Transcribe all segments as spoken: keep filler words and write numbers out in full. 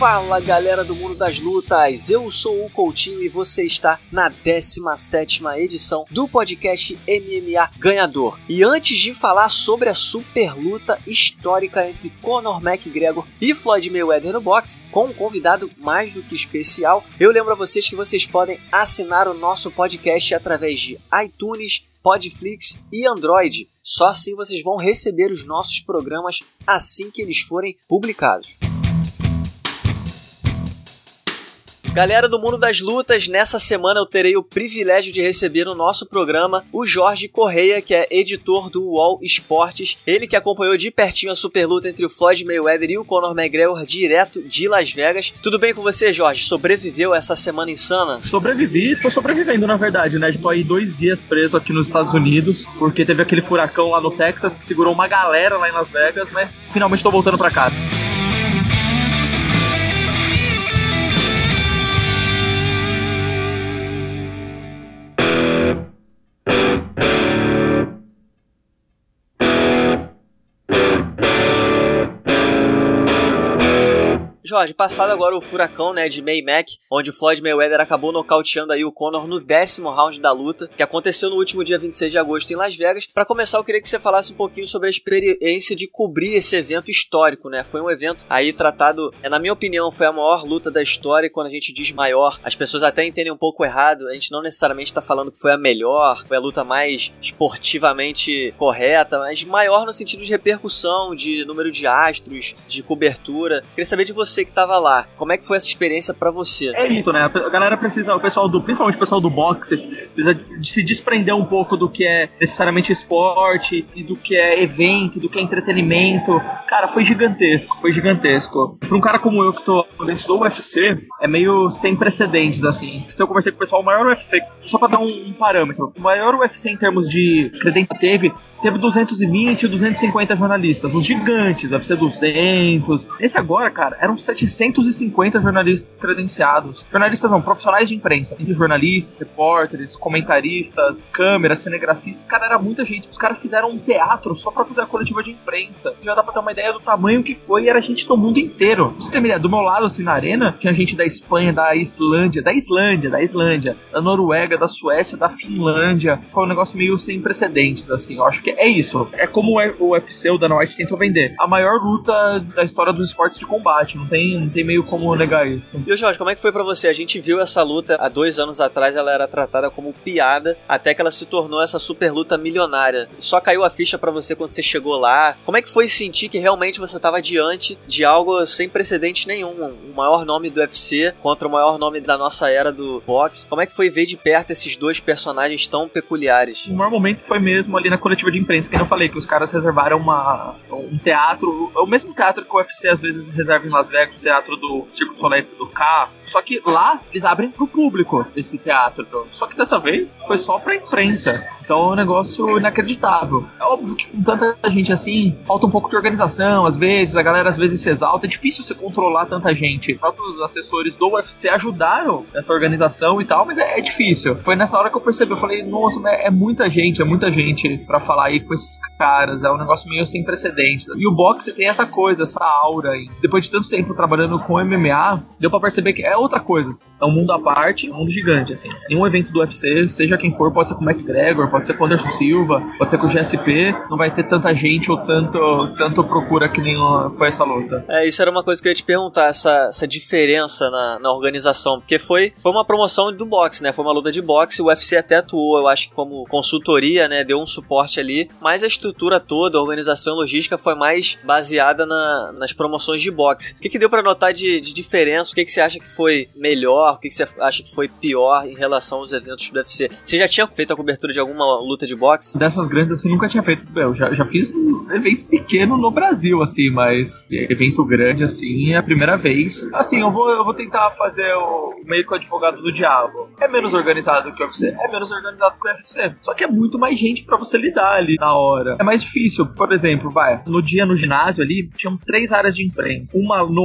Fala galera do mundo das lutas, eu sou o Coutinho e você está na décima sétima edição do podcast M M A Ganhador. E antes de falar sobre a super luta histórica entre Conor McGregor e Floyd Mayweather no boxe, com um convidado mais do que especial, eu lembro a vocês que vocês podem assinar o nosso podcast através de iTunes, Podflix e Android. Só assim vocês vão receber os nossos programas assim que eles forem publicados. Galera do mundo das lutas, nessa semana eu terei o privilégio de receber no nosso programa o Jorge Correia, que é editor do U O L Esportes. Ele que acompanhou de pertinho a super luta entre o Floyd Mayweather e o Conor McGregor direto de Las Vegas. Tudo bem com você, Jorge? Sobreviveu essa semana insana? Sobrevivi, tô sobrevivendo na verdade, né? Tô aí dois dias preso aqui nos Estados Unidos, porque teve aquele furacão lá no Texas que segurou uma galera lá em Las Vegas, mas finalmente tô voltando pra casa. Jorge, passado agora o furacão, né, de Maymac, onde o Floyd Mayweather acabou nocauteando aí o Conor no décimo round da luta, que aconteceu no último dia vinte e seis de agosto em Las Vegas. Para começar, eu queria que você falasse um pouquinho sobre a experiência de cobrir esse evento histórico, né? Foi um evento aí tratado, na minha opinião, foi a maior luta da história, e quando a gente diz maior, as pessoas até entendem um pouco errado. A gente não necessariamente está falando que foi a melhor, foi a luta mais esportivamente correta, mas maior no sentido de repercussão, de número de astros, de cobertura. Queria saber de você Você que tava lá, como é que foi essa experiência pra você? É isso, né? A galera precisa, o pessoal do, principalmente o pessoal do boxe, precisa de, de se desprender um pouco do que é necessariamente esporte e do que é evento, do que é entretenimento. Cara, foi gigantesco, foi gigantesco. Pra um cara como eu que tô dentro do U F C, é meio sem precedentes, assim. Se eu conversei com o pessoal, o maior U F C, só pra dar um, um parâmetro, o maior U F C em termos de credência teve, teve duzentos e vinte, duzentos e cinquenta jornalistas, os gigantes, U F C duzentos. Esse agora, cara, eram setecentos e cinquenta jornalistas credenciados. Jornalistas não, profissionais de imprensa. Entre jornalistas, repórteres, comentaristas, câmeras, cinegrafistas. Cara, era muita gente. Os caras fizeram um teatro só pra fazer a coletiva de imprensa. Já dá pra ter uma ideia do tamanho que foi. E era gente do mundo inteiro. Pra você ter uma ideia, do meu lado, assim, na arena, tinha gente da Espanha, da Islândia, da Islândia, da Islândia, da Noruega, da Suécia, da Finlândia. Foi um negócio meio sem precedentes, assim. Eu acho que é isso. É como o U F C, o Dana White, tentou vender. A maior luta da história dos esportes de combate. Não tem, não tem meio como negar isso. E o Jorge, como é que foi pra você? A gente viu essa luta há dois anos atrás, ela era tratada como piada, até que ela se tornou essa super luta milionária. Só caiu a ficha pra você quando você chegou lá. Como é que foi sentir que realmente você tava diante de algo sem precedente nenhum? O maior nome do U F C contra o maior nome da nossa era do boxe. Como é que foi ver de perto esses dois personagens tão peculiares? O maior momento foi mesmo ali na coletiva de imprensa, que eu falei, que os caras reservaram uma, um teatro, o mesmo teatro que o U F C às vezes reserva em Las Vegas, o teatro do Circo du Soleil do K, só que lá eles abrem pro público esse teatro, só que dessa vez foi só pra imprensa, então é um negócio inacreditável. É óbvio que com tanta gente assim, falta um pouco de organização, às vezes, a galera às vezes se exalta, é difícil você controlar tanta gente. Os próprios assessores do U F C ajudaram nessa organização e tal, mas é, é difícil. Foi nessa hora que eu percebi, eu falei, nossa, é, é muita gente, é muita gente pra falar aí com esses caras, é um negócio meio sem precedentes. E o boxe tem essa coisa, essa aura aí. Depois de tanto tempo trabalhando com M M A, deu pra perceber que é outra coisa. É um mundo à parte, um mundo gigante, assim. Nenhum evento do U F C, seja quem for, pode ser com o McGregor, pode ser com o Anderson Silva, pode ser com o G S P, não vai ter tanta gente ou tanto, tanto procura que nem foi essa luta. É, isso era uma coisa que eu ia te perguntar, essa, essa diferença na, na organização, porque foi, foi uma promoção do boxe, né? Foi uma luta de boxe, o U F C até atuou, eu acho que como consultoria, né? Deu um suporte ali, mas a estrutura toda, a organização e logística foi mais baseada na, nas promoções de boxe. O que, que deu pra notar de, de diferença? O que, que você acha que foi melhor? O que, que você acha que foi pior em relação aos eventos do U F C? Você já tinha feito a cobertura de alguma luta de boxe? Dessas grandes, assim, nunca tinha feito. Eu já, já fiz um evento pequeno no Brasil, assim, mas evento grande, assim, é a primeira vez. Assim, eu vou, eu vou tentar fazer o meio que o advogado do diabo. É menos organizado que o U F C? É menos organizado que o U F C. Só que é muito mais gente pra você lidar ali na hora. É mais difícil. Por exemplo, vai, no dia no ginásio ali, tinham três áreas de imprensa. Uma no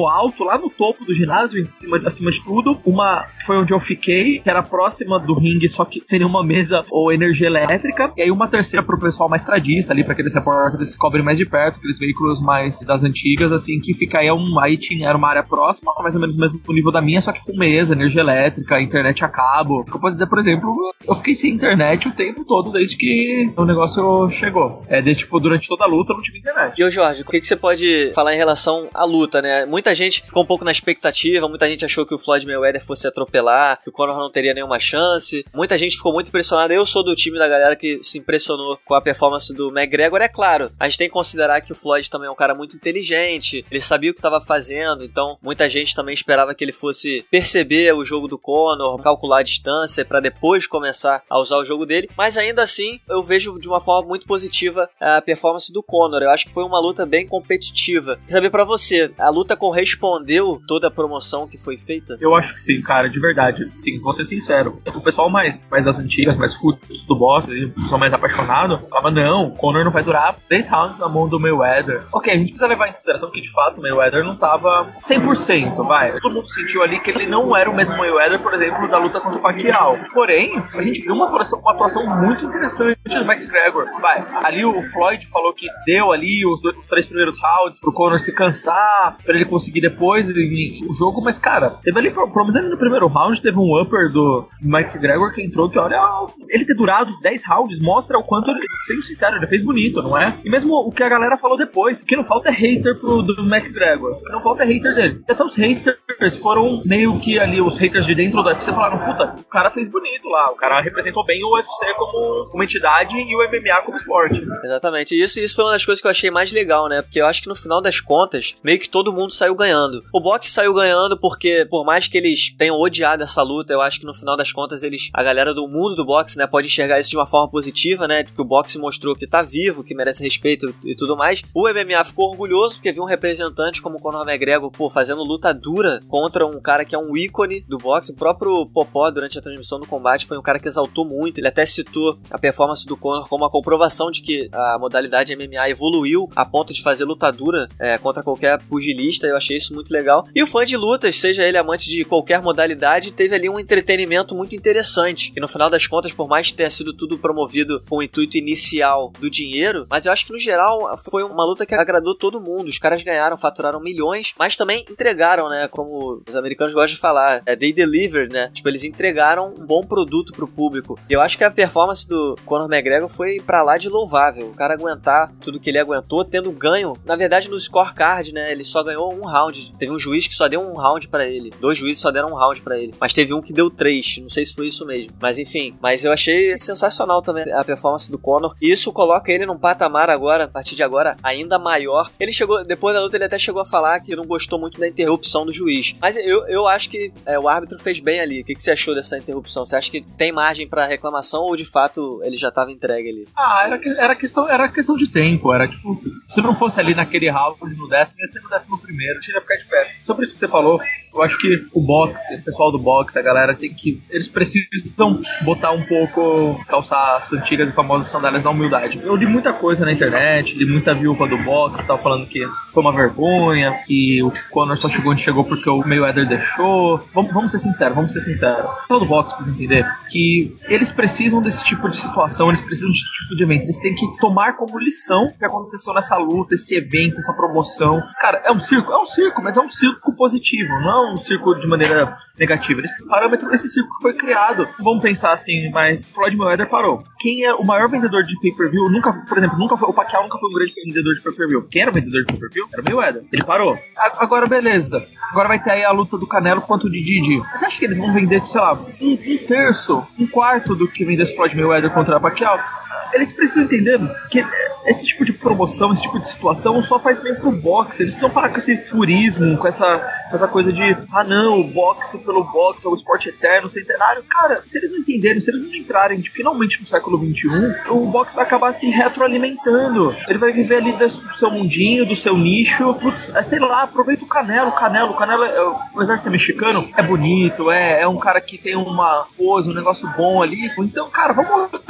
alto, lá no topo do ginásio, em cima, acima de tudo. Uma foi onde eu fiquei, que era próxima do ringue, só que sem nenhuma mesa ou energia elétrica. E aí uma terceira pro pessoal mais tradista ali, pra aqueles repórteres que cobrem mais de perto, aqueles veículos mais das antigas, assim, que fica aí, um, aí tinha, era uma área próxima, mais ou menos o mesmo nível da minha, só que com mesa, energia elétrica, internet a cabo. Eu posso dizer, por exemplo, eu fiquei sem internet o tempo todo desde que o negócio chegou. É, desde, tipo, durante toda a luta eu não tive internet. E ô Jorge, o que, que você pode falar em relação à luta, né? Muita gente ficou um pouco na expectativa, muita gente achou que o Floyd Mayweather fosse atropelar, que o Conor não teria nenhuma chance. Muita gente ficou muito impressionada. Eu sou do time da galera que se impressionou com a performance do McGregor. É claro, a gente tem que considerar que o Floyd também é um cara muito inteligente, ele sabia o que estava fazendo, então muita gente também esperava que ele fosse perceber o jogo do Conor, calcular a distância para depois começar a usar o jogo dele, mas ainda assim eu vejo de uma forma muito positiva a performance do Conor. Eu acho que foi uma luta bem competitiva. Quer saber pra você, a luta correspondeu toda a promoção que foi feita? Eu acho que sim, cara, de verdade. Sim, vou ser sincero. O pessoal mais, mais das antigas, mais roots do boxe, o pessoal mais apaixonado, falava, não, o Conor não vai durar três rounds na mão do Mayweather. Ok, a gente precisa levar em consideração que, de fato, o Mayweather não tava cem por cento, vai. Todo mundo sentiu ali que ele não era o mesmo Mayweather, por exemplo, da luta contra o Pacquiao. Porém, a gente viu uma atuação, uma atuação muito interessante do McGregor. Vai, ali o Floyd falou que deu ali os, dois, os três primeiros rounds pro Conor se cansar, pra ele conseguir depois o jogo, mas, cara, teve ali, pelo menos ali no primeiro round, teve um upper do McGregor que entrou, que olha, ele ter durado dez rounds mostra o quanto ele, sendo sincero, ele fez bonito, não é? E mesmo o que a galera falou depois, que não falta é hater pro do McGregor, o que não falta é hater dele. E até os haters foram meio que ali, os haters de dentro do U F C falaram, puta, o cara fez bonito lá, o cara representou bem o U F C como uma entidade e o M M A como esporte. Exatamente, isso, isso foi uma das coisas que eu achei mais legal, né? Porque eu acho que no final das contas, meio que todo mundo saiu ganhando. O boxe saiu ganhando porque, por mais que eles tenham odiado essa luta, eu acho que no final das contas, eles, a galera do mundo do boxe, né, pode enxergar isso de uma forma positiva, né? Que o boxe mostrou que tá vivo, que merece respeito e tudo mais. O M M A ficou orgulhoso porque viu um representante como o Conor McGregor, pô, fazendo luta dura contra um cara que é um ícone do boxe. O próprio Popó, durante a transmissão do combate, foi um cara que exaltou muito. Ele até citou a performance do Conor como uma comprovação de que a modalidade M M A evoluiu a ponto de fazer luta dura é, contra qualquer pugilista. Eu achei isso muito legal. E o fã de lutas, seja ele amante de qualquer modalidade, teve ali um entretenimento muito interessante. E no final das contas, por mais que tenha sido tudo promovido com o intuito inicial do dinheiro, mas eu acho que no geral foi uma luta que agradou todo mundo. Os caras ganharam, faturaram milhões, mas também entregaram, né? Como os americanos gostam de falar, é, they delivered, né? Tipo, eles entregaram um bom produto pro público. E eu acho que a performance do Conor McGregor foi pra lá de louvável. O cara aguentar tudo que ele aguentou, tendo ganho, na verdade no scorecard, né? Ele só ganhou um round. Teve um juiz que só deu um round pra ele. Dois juízes só deram um round pra ele. Mas teve um que deu três. Não sei se foi isso mesmo. Mas enfim, mas eu achei sensacional também a performance do Conor. E isso coloca ele num patamar agora, a partir de agora, ainda maior. Ele chegou, depois da luta, ele até chegou a falar que não gostou muito da interrupção do juiz. Mas eu, eu acho que é, o árbitro fez bem ali. O que, que você achou dessa interrupção? Você acha que tem margem pra reclamação ou de fato ele já tava entregue ali? Ah, era, era, questão, era questão de tempo. Era tipo, se não fosse ali naquele round no décimo, ia ser no décimo primeiro, tinha que ficar de pé. Sobre isso que você falou, eu acho que o boxe, o pessoal do boxe, a galera tem que. Eles precisam botar um pouco, calçar as antigas e famosas sandálias da humildade. Eu li muita coisa na internet, li muita viúva do boxe, tava falando que foi uma vergonha, que o Conor só chegou onde chegou porque o Mayweather deixou. Vamos, vamos ser sinceros, vamos ser sinceros. O pessoal do boxe precisa entender que eles precisam desse tipo de situação, eles precisam desse tipo de evento. Eles têm que tomar como lição o que aconteceu nessa luta, esse evento, essa promoção. Cara, é um circo? É um circo, mas é um circo positivo, não é um circo de maneira negativa. Esse parâmetro desse circo que foi criado. Vamos pensar assim, mas Floyd Mayweather parou. Quem é o maior vendedor de pay-per-view? Nunca, por exemplo, nunca foi, o Pacquiao nunca foi um grande vendedor de pay-per-view. Quem era o vendedor de pay-per-view? Era o Mayweather. Ele parou. A, agora, beleza. Agora vai ter aí a luta do Canelo contra o Didi. Você acha que eles vão vender, sei lá, um, um terço, um quarto do que vendesse Floyd Mayweather contra o Pacquiao? Eles precisam entender que esse tipo de promoção, esse tipo de situação só faz bem pro boxe. Eles precisam parar com esse purismo, com essa, com essa coisa de ah não, o boxe pelo boxe é o esporte eterno, centenário. Cara, se eles não entenderem, se eles não entrarem de, finalmente no século vinte e um, o boxe vai acabar se retroalimentando. Ele vai viver ali do seu mundinho, do seu nicho. Putz, é, sei lá, aproveita o Canelo. O Canelo, o Canelo, é, apesar de ser mexicano, é bonito, é, é um cara que tem uma pose, um negócio bom ali. Então, cara, vamos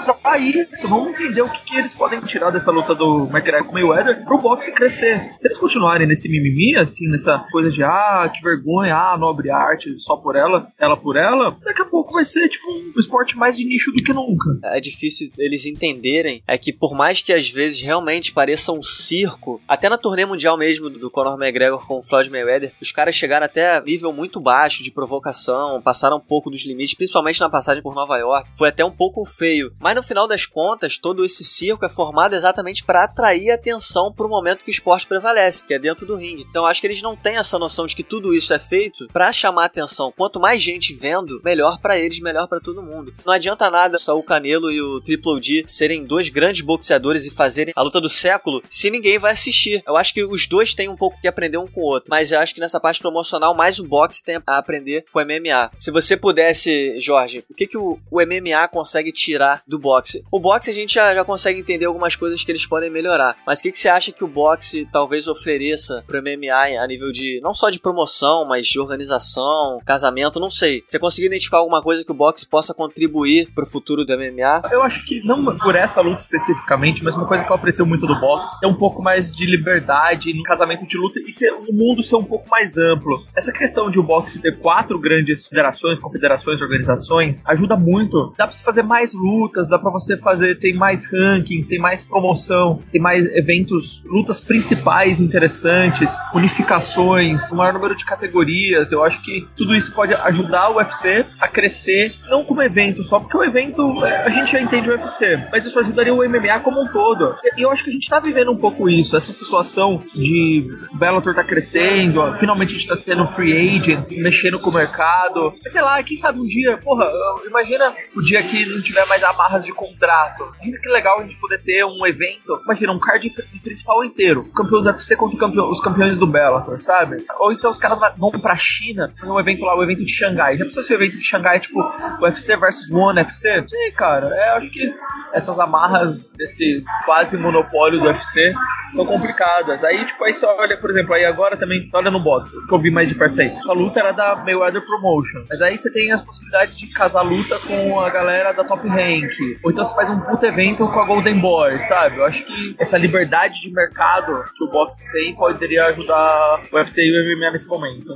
mostrar isso, vamos entender o que, que eles podem tirar dessa luta do McGregor com o Mayweather pro boxe crescer. Se eles continuarem nesse mimimi, assim, nessa coisa de, ah, que vergonha, ah, nobre arte, só por ela, ela por ela, daqui a pouco vai ser, tipo, um esporte mais de nicho do que nunca. É difícil eles entenderem, é que por mais que às vezes realmente pareça um circo, até na turnê mundial mesmo do Conor McGregor com o Floyd Mayweather, os caras chegaram até a nível muito baixo de provocação, passaram um pouco dos limites, principalmente na passagem por Nova York, foi até um pouco feio, mas no final das contas, todo esse circo é formado exatamente para atrair atenção pro momento que o esporte prevalece, que é dentro do ringue. Então acho que eles não têm essa noção de que tudo isso é feito para chamar atenção. Quanto mais gente vendo, melhor para eles, melhor para todo mundo. Não adianta nada só o Canelo e o Triple G serem dois grandes boxeadores e fazerem a luta do século se ninguém vai assistir. Eu acho que os dois têm um pouco que aprender um com o outro, mas eu acho que nessa parte promocional mais o boxe tem a aprender com o M M A. Se você pudesse, Jorge, o que, que o, o M M A consegue tirar do boxe? O boxe a gente já, já consegue entender algumas coisas que eles podem melhorar, mas o que, que você acha que o boxe talvez ofereça pro M M A a nível de, não só de promoção, mas de organização, casamento, não sei. Você conseguiu identificar alguma coisa que o boxe possa contribuir pro futuro do M M A? Eu acho que não por essa luta especificamente, mas uma coisa que eu aprecio muito do boxe é um pouco mais de liberdade no casamento de luta e ter o mundo ser um pouco mais amplo. Essa questão de o boxe ter quatro grandes federações, confederações, organizações, ajuda muito. Dá pra você fazer mais lutas, dá pra você fazer, tem mais rankings, tem mais promoção, tem mais eventos, lutas principais interessantes, unificações, um maior número de categorias. Eu acho que tudo isso pode ajudar o U F C a crescer, não como evento só, porque o evento, a gente já entende o U F C, mas isso ajudaria o M M A como um todo. E eu acho que a gente tá vivendo um pouco isso, essa situação de o Bellator tá crescendo, ó, finalmente a gente tá tendo free agents, mexendo com o mercado. Sei lá, quem sabe um dia, porra, imagina o dia que não tiver mais amarras de contrato. Imagina que legal a gente poder ter um evento, imagina, um card principal inteiro, o campeão do U F C contra o campeão, os campeões do Bellator, sabe? Ou então os caras vão pra China, fazer um evento lá, o evento de Xangai. Já precisa ser o evento de Xangai, tipo, o U F C versus One F C? Sim, cara, é, acho que essas amarras desse quase monopólio do U F C são complicadas. Aí, tipo, aí você olha, por exemplo, aí agora também, olha no boxe, que eu vi mais de perto isso aí. Sua luta era da Mayweather Promotion, mas aí você tem as possibilidades de casar luta com a galera da Top Rank, ou então você faz um puto evento com a Golden Boy, sabe? Eu acho que essa liberdade de mercado que o boxe tem poderia ajudar o U F C e o M M A nesse momento.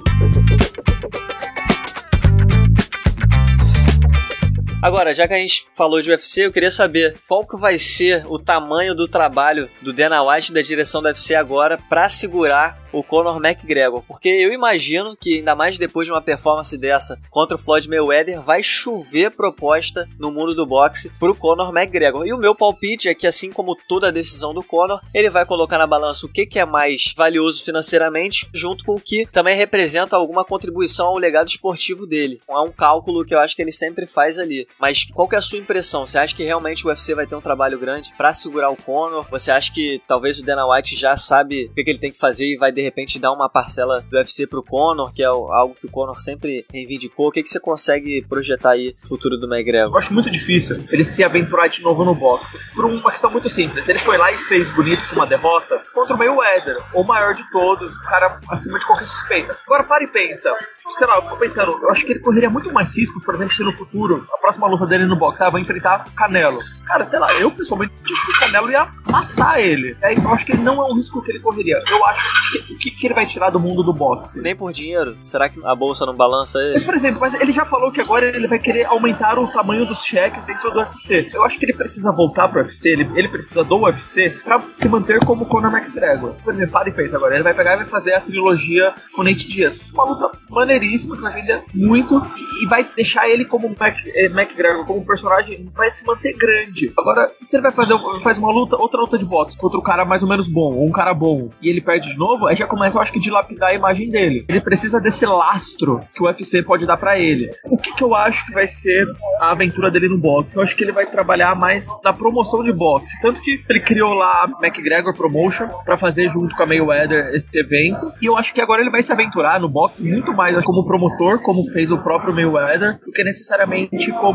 Agora, já que a gente falou de U F C, eu queria saber qual que vai ser o tamanho do trabalho do Dana White e da direção do U F C agora para segurar o Conor McGregor, porque eu imagino que ainda mais depois de uma performance dessa contra o Floyd Mayweather, vai chover proposta no mundo do boxe pro Conor McGregor. E o meu palpite é que, assim como toda a decisão do Conor, ele vai colocar na balança o que, que é mais valioso financeiramente, junto com o que também representa alguma contribuição ao legado esportivo dele. É um cálculo que eu acho que ele sempre faz ali. Mas qual que é a sua impressão? Você acha que realmente o U F C vai ter um trabalho grande pra segurar o Conor? Você acha que talvez o Dana White já sabe o que, que ele tem que fazer e vai de repente dar uma parcela do U F C pro Conor, que é algo que o Conor sempre reivindicou? O que, que você consegue projetar aí no futuro do McGregor? Eu acho muito difícil ele se aventurar de novo no boxe, por uma questão muito simples. Ele foi lá e fez bonito com uma derrota contra o Mayweather, o maior de todos, o cara acima de qualquer suspeita. Agora para e pensa, sei lá, eu fico pensando, eu acho que ele correria muito mais riscos, por exemplo, se no futuro a próxima luta dele no boxe, ah, vai enfrentar o Canelo. Cara, sei lá, eu pessoalmente acho que o Canelo ia matar ele. Aí eu acho que não é um risco que ele correria. Eu acho que, que, que ele vai tirar do mundo do boxe. Nem por dinheiro? Será que a bolsa não balança ele? Mas, por exemplo, mas ele já falou que agora ele vai querer aumentar o tamanho dos cheques dentro do U F C. Eu acho que ele precisa voltar pro U F C, ele, ele precisa do U F C pra se manter como Conor McGregor. Por exemplo, para e pensa agora, ele vai pegar e vai fazer a trilogia com Nate Diaz. Uma luta maneiríssima, que vai vender muito e vai deixar ele como Mac, eh, McGregor, como personagem, vai se manter grande. Agora, se ele vai fazer faz uma luta, outra luta de boxe contra um cara mais ou menos bom, ou um cara bom, e ele perde de novo, aí já começa, eu acho que, dilapidar a imagem dele. Ele precisa desse lastro que o U F C pode dar pra ele. O que que eu acho que vai ser a aventura dele no boxe? Eu acho que ele vai trabalhar mais na promoção de boxe. Tanto que ele criou lá a McGregor Promotion pra fazer junto com a Mayweather esse evento. E eu acho que agora ele vai se aventurar no boxe muito mais como promotor, como fez o próprio Mayweather, do que necessariamente como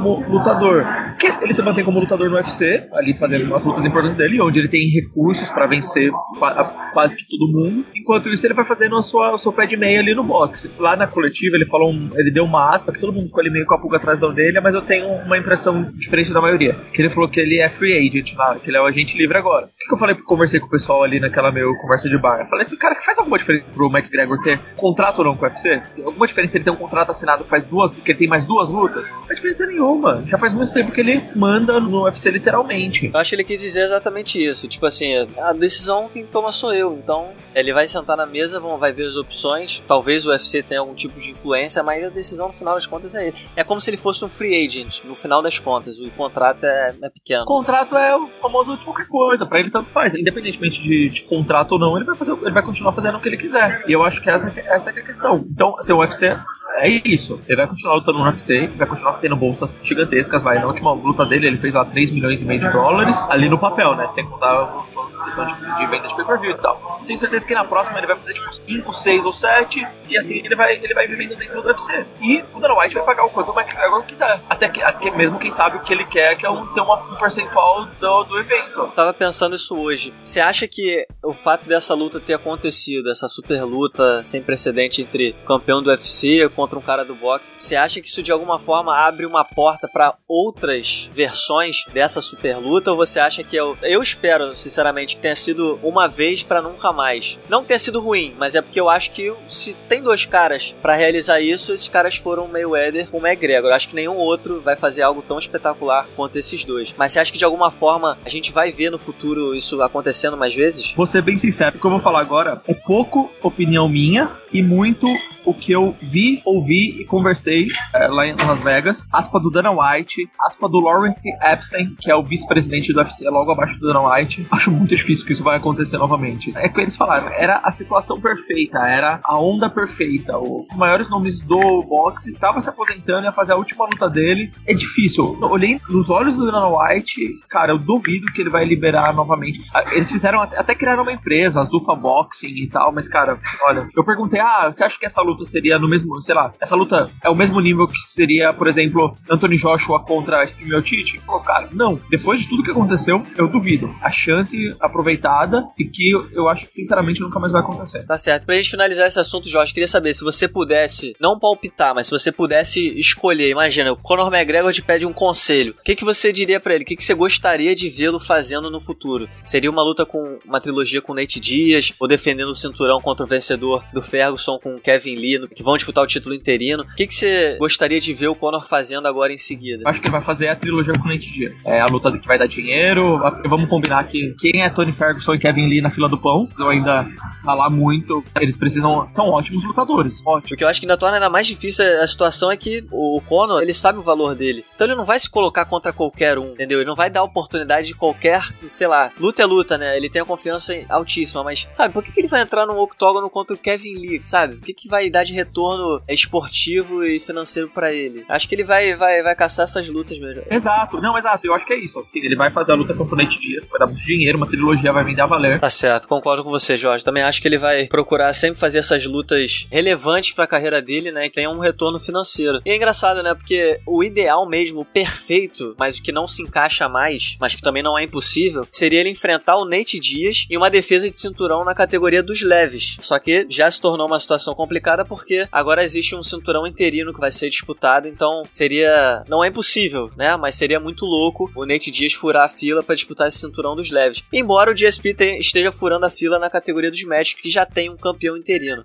como lutador. Que ele se mantém como lutador no U F C, ali fazendo as lutas importantes dele, onde ele tem recursos pra vencer quase que todo mundo. Enquanto isso, ele vai fazendo a sua, o seu pé de meia ali no boxe. Lá na coletiva, ele falou, um, ele deu uma aspa, que todo mundo ficou ali meio com a pulga atrás da orelha, mas eu tenho uma impressão diferente da maioria. Que ele falou que ele é free agent lá, que ele é o agente livre agora. O que, que eu falei, conversei com o pessoal ali naquela meu conversa de bar? Eu falei assim, cara, que faz alguma diferença pro McGregor ter contrato ou não com o U F C? Alguma diferença ele ter um contrato assinado que faz duas, que ele tem mais duas lutas? Não faz diferença nenhuma. Já faz muito tempo que ele manda no U F C literalmente. Eu acho que ele quis dizer exatamente isso. Tipo assim, a decisão quem toma sou eu. Então, ele vai sentar na mesa, vai ver as opções. Talvez o U F C tenha algum tipo de influência, mas a decisão no final das contas é ele. É como se ele fosse um free agent, no final das contas. O contrato é, é pequeno. O contrato é o famoso de qualquer coisa. Pra ele tanto faz. Independentemente de, de contrato ou não, ele vai, fazer, ele vai continuar fazendo o que ele quiser. E eu acho que essa, essa é a questão. Então, assim, o U F C é isso. Ele vai continuar lutando no U F C, vai continuar tendo bolsas gigantescas. Vai, na última luta dele, ele fez lá três milhões e meio de dólares ali no papel, né? Sem contar a questão de, de venda de pay-per-view e tal. Tenho certeza que na próxima ele vai fazer tipo cinco, seis ou sete, e assim ele vai, ele vai vivendo dentro do U F C. E o Dana White vai pagar o quanto o McGregor quiser. Até que, até mesmo quem sabe o que ele quer, que é um, ter uma, um percentual do, do evento. Eu tava pensando isso hoje. Você acha que o fato dessa luta ter acontecido, essa super luta sem precedente entre o campeão do U F C contra um cara do boxe, você acha que isso de alguma forma abre uma porta pra outras versões dessa super luta, ou você acha que eu, eu espero sinceramente que tenha sido uma vez pra nunca mais? Não que tenha sido ruim, mas é porque eu acho que se tem dois caras pra realizar isso, esses caras foram o Mayweather ou o McGregor. Eu acho que nenhum outro vai fazer algo tão espetacular quanto esses dois. Mas você acha que de alguma forma a gente vai ver no futuro isso acontecendo mais vezes? Vou ser bem sincero, o que eu vou falar agora é pouco opinião minha e muito o que eu vi, ouvi e conversei é, lá em Las Vegas. Aspa do Dana White, aspa do Lawrence Epstein, que é o vice-presidente do U F C, logo abaixo do Dana White. Acho muito difícil que isso vai acontecer novamente. É que eles falaram, era a situação perfeita, era a onda perfeita. Os maiores nomes do boxe estavam se aposentando e ia fazer a última luta dele. É difícil. Eu olhei nos olhos do Dana White, cara, eu duvido que ele vai liberar novamente. Eles fizeram, até, até criaram uma empresa, a Zuffa Boxing e tal, mas cara, olha, eu perguntei, ah, você acha que essa luta seria no mesmo, sei lá, essa luta é o mesmo nível que seria, por exemplo, Anthony Joshua contra Steve Miocic? Pô, cara, não. Depois de tudo que aconteceu, eu duvido. A chance aproveitada e que eu, eu acho que, sinceramente, nunca mais vai acontecer. Tá certo. Pra gente finalizar esse assunto, Jorge, queria saber se você pudesse, não palpitar, mas se você pudesse escolher, imagina, o Conor McGregor te pede um conselho. O que, que você diria pra ele? O que, que você gostaria de vê-lo fazendo no futuro? Seria uma luta com uma trilogia com Nate Diaz, ou defendendo o cinturão contra o vencedor do Ferguson com Kevin Lee, que vão disputar o título interino? O que, que você gostaria de ver o Conor fazendo agora em seguida? Acho que ele vai fazer a trilogia com Nate Diaz. É a luta que vai dar dinheiro. Vamos combinar que quem é Tony Ferguson e Kevin Lee na fila do pão, eu ainda falar muito. Eles precisam... São ótimos lutadores. Ótimo. O que eu acho que ainda torna ainda mais difícil a situação é que o Conor, ele sabe o valor dele. Então ele não vai se colocar contra qualquer um, entendeu? Ele não vai dar oportunidade de qualquer, sei lá, luta é luta, né? Ele tem a confiança altíssima, mas, sabe, por que, que ele vai entrar num octógono contra o Kevin Lee, sabe? O que, que vai dar de retorno esportivo e financeiro pra ele? Acho que ele vai, vai, vai caçar essas lutas mesmo. Exato, não, exato, eu acho que é isso. Sim, ele vai fazer a luta contra o Nate Diaz, vai dar muito dinheiro, uma trilogia vai vender a valer. Tá certo, concordo com você, Jorge. Também acho que ele vai procurar sempre fazer essas lutas relevantes pra carreira dele, né? Que tenha um retorno financeiro. E é engraçado, né? Porque o ideal mesmo, o perfeito, mas o que não se encaixa mais, mas que também não é impossível, seria ele enfrentar o Nate Diaz em uma defesa de cinturão na categoria dos leves. Só que já se tornou uma situação complicada porque agora existe um cinturão interino que vai ser disputado, então seria... não é impossível, né? Mas seria muito louco o Nate Diaz furar a fila pra disputar esse cinturão dos leves. Embora o G S P te... esteja furando a fila na categoria dos médios, que já tem um campeão interino.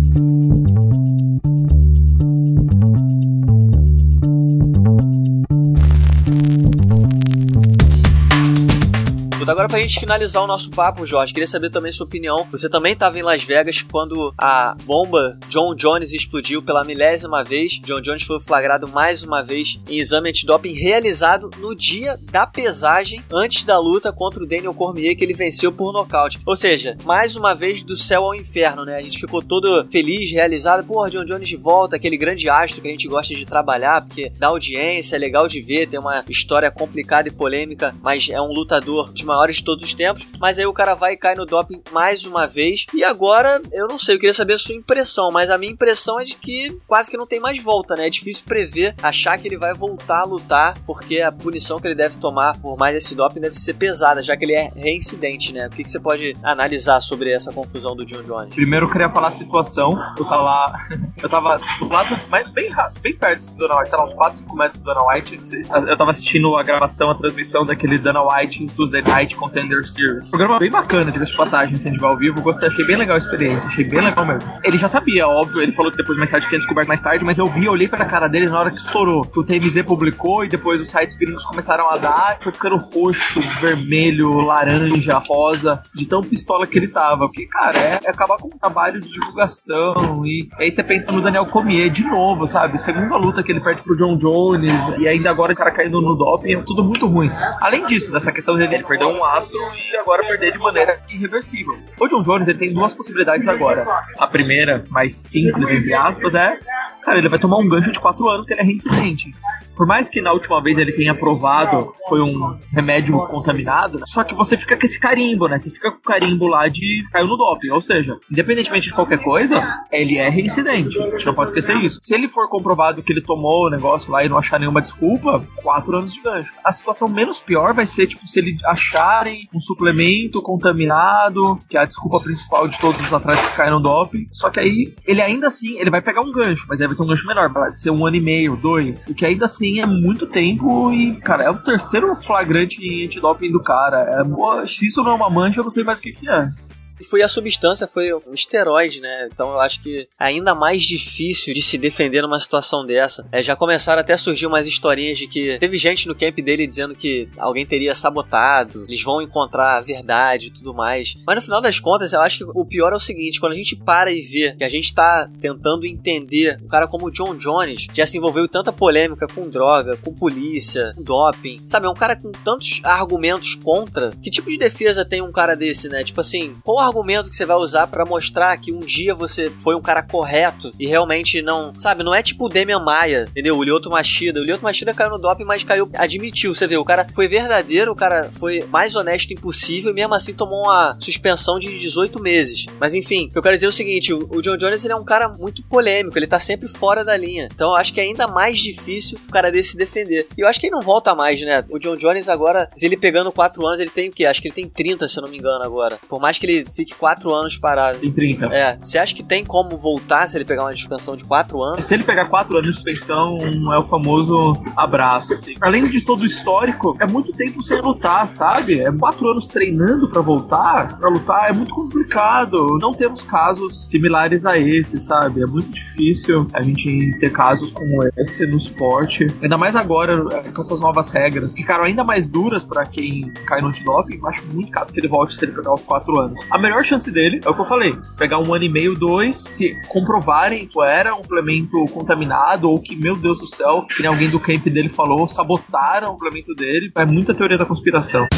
Agora, pra gente finalizar o nosso papo, Jorge, queria saber também sua opinião. Você também estava em Las Vegas quando a bomba John Jones explodiu pela milésima vez. John Jones foi flagrado mais uma vez em exame antidoping realizado no dia da pesagem antes da luta contra o Daniel Cormier, que ele venceu por nocaute. Ou seja, mais uma vez do céu ao inferno, né? A gente ficou todo feliz, realizado. Porra, John Jones de volta, aquele grande astro que a gente gosta de trabalhar, porque dá audiência, é legal de ver, tem uma história complicada e polêmica, mas é um lutador de uma maiores de todos os tempos, mas aí o cara vai e cai no doping mais uma vez, e agora, eu não sei, eu queria saber a sua impressão, mas a minha impressão é de que quase que não tem mais volta, né? É difícil prever, achar que ele vai voltar a lutar, porque a punição que ele deve tomar por mais esse doping deve ser pesada, já que ele é reincidente, né? O que, que você pode analisar sobre essa confusão do Jon Jones? Primeiro eu queria falar a situação, eu tava lá, eu tava do lado, mas bem, bem perto do Dana White, sei lá, uns quatro, cinco metros do Dana White, eu tava assistindo a gravação, a transmissão daquele Dana White Tuesday Night Contender Series. Programa bem bacana, diga de passagem, sem ao vivo, gostei, achei bem legal a experiência, achei bem legal mesmo. Ele já sabia, óbvio, ele falou que depois mais tarde tinha descoberto mais tarde, mas eu vi, eu olhei pra cara dele na hora que estourou, que o T M Z publicou e depois os sites gringos começaram a dar, foi ficando roxo, vermelho, laranja, rosa, de tão pistola que ele tava, porque, cara, é, é acabar com um trabalho de divulgação, e aí você pensa no Daniel Cormier de novo, sabe, segunda luta que ele perde pro Jon Jones, e ainda agora o cara caindo no doping, é tudo muito ruim. Além disso, dessa questão dele, ele perdeu um astro e agora perder de maneira irreversível. O Jon Jones, ele tem duas possibilidades agora. A primeira, mais simples, entre aspas, é, cara, ele vai tomar um gancho de quatro anos que ele é reincidente. Por mais que na última vez ele tenha provado foi um remédio contaminado, só que você fica com esse carimbo, né? Você fica com o carimbo lá de caiu no doping. Ou seja, independentemente de qualquer coisa, ele é reincidente. A gente não pode esquecer isso. Se ele for comprovado que ele tomou o negócio lá e não achar nenhuma desculpa, quatro anos de gancho. A situação menos pior vai ser, tipo, se ele acharem um suplemento contaminado, que é a desculpa principal de todos os atletas que caem no doping. Só que aí, ele ainda assim, ele vai pegar um gancho, mas aí vai ser um gancho menor, vai ser um ano e meio, dois, o que ainda assim é muito tempo e, cara, é o terceiro flagrante antidoping do cara. É, pô, se isso não é uma mancha, eu não sei mais o que que é. E foi a substância, foi um esteroide, né? Então eu acho que é ainda mais difícil de se defender numa situação dessa. É, já começaram até a surgir umas historinhas de que teve gente no camp dele dizendo que alguém teria sabotado, eles vão encontrar a verdade e tudo mais. Mas no final das contas, eu acho que o pior é o seguinte, quando a gente para e vê que a gente tá tentando entender um cara como o Jon Jones, já se envolveu em tanta polêmica com droga, com polícia, com doping, sabe? É um cara com tantos argumentos contra. Que tipo de defesa tem um cara desse, né? Tipo assim, qual argumento que você vai usar pra mostrar que um dia você foi um cara correto e realmente não, sabe, não é tipo o Demian Maia, entendeu? O Lyoto Machida, o Lyoto Machida caiu no doping, mas caiu, admitiu, você vê, o cara foi verdadeiro, o cara foi mais honesto impossível e mesmo assim tomou uma suspensão de dezoito meses. Mas enfim, eu quero dizer o seguinte, o, o Jon Jones, ele é um cara muito polêmico, ele tá sempre fora da linha, então eu acho que é ainda mais difícil o cara desse se defender. E eu acho que ele não volta mais, né? O Jon Jones agora, se ele pegando quatro anos, ele tem o quê? Acho que ele tem trinta, se eu não me engano agora. Por mais que ele fique quatro anos parado. Tem trinta. É. Você acha que tem como voltar se ele pegar uma suspensão de quatro anos? Se ele pegar quatro anos de suspensão, é o famoso abraço, assim. Além de todo o histórico, é muito tempo sem lutar, sabe? É quatro anos treinando pra voltar, pra lutar, é muito complicado. Não temos casos similares a esse, sabe? É muito difícil a gente ter casos como esse no esporte. Ainda mais agora, com essas novas regras, que ficaram ainda mais duras pra quem cai no antidoping. Eu acho muito caro que ele volte se ele pegar os quatro anos. A melhor chance dele é o que eu falei, pegar um ano e meio, dois, se comprovarem que era um suplemento contaminado ou que, meu Deus do céu, que nem alguém do camp dele falou, sabotaram o suplemento dele. É muita teoria da conspiração.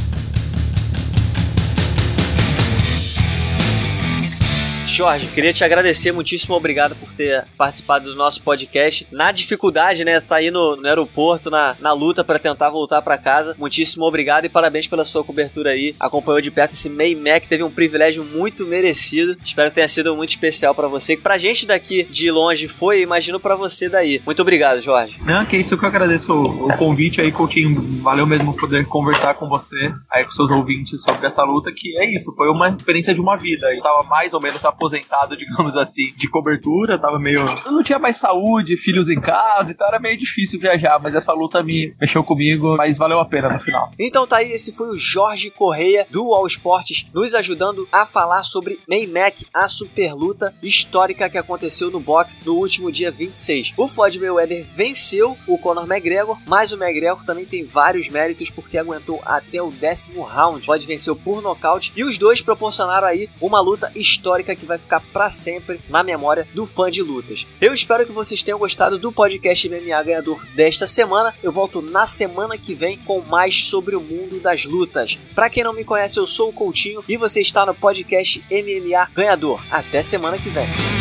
Jorge, queria te agradecer, muitíssimo obrigado por ter participado do nosso podcast. Na dificuldade, né, tá aí no, no aeroporto, na, na luta pra tentar voltar pra casa. Muitíssimo obrigado e parabéns pela sua cobertura aí. Acompanhou de perto esse May Mac, teve um privilégio muito merecido. Espero que tenha sido muito especial pra você. Que pra gente daqui de longe foi, imagino pra você daí. Muito obrigado, Jorge. Não, que isso que eu agradeço o, o convite aí, Coutinho. Valeu mesmo poder conversar com você, aí com seus ouvintes sobre essa luta, que é isso, foi uma experiência de uma vida. Eu tava mais ou menos aposentado, digamos assim, de cobertura, tava meio... Eu não tinha mais saúde, filhos em casa, então era meio difícil viajar, mas essa luta me mexeu comigo, mas valeu a pena no final. Então tá aí, esse foi o Jorge Correia do All Sports, nos ajudando a falar sobre May Mac, a super luta histórica que aconteceu no boxe no último dia vinte e seis. O Floyd Mayweather venceu o Conor McGregor, mas o McGregor também tem vários méritos porque aguentou até o décimo round. Floyd venceu por nocaute e os dois proporcionaram aí uma luta histórica que vai ficar pra sempre na memória do fã de lutas. Eu espero que vocês tenham gostado do podcast M M A Ganhador desta semana. Eu volto na semana que vem com mais sobre o mundo das lutas. Pra quem não me conhece, eu sou o Coutinho e você está no podcast M M A Ganhador. Até semana que vem.